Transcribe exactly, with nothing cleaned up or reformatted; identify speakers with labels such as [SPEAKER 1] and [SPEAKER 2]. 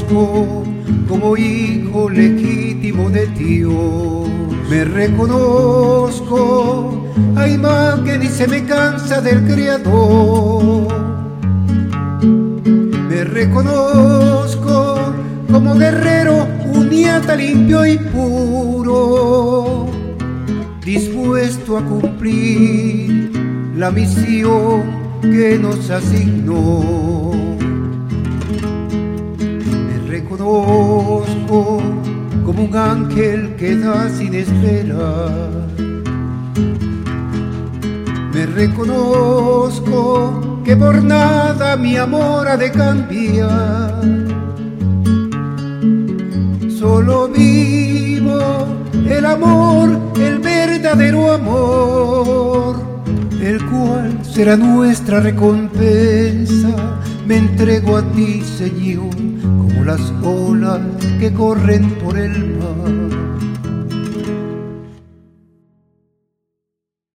[SPEAKER 1] reconozco como hijo legítimo de Dios. Me reconozco a imagen y se me cansa del Creador. Me reconozco como guerrero uniata, limpio y puro, dispuesto a cumplir la misión que nos asignó. Me reconozco como un ángel que da sin esperar. Me reconozco que por nada mi amor ha de cambiar. Solo vivo el amor, el verdadero amor, el cual será nuestra recompensa. Me entrego a ti, Señor, como las olas que corren por el mar.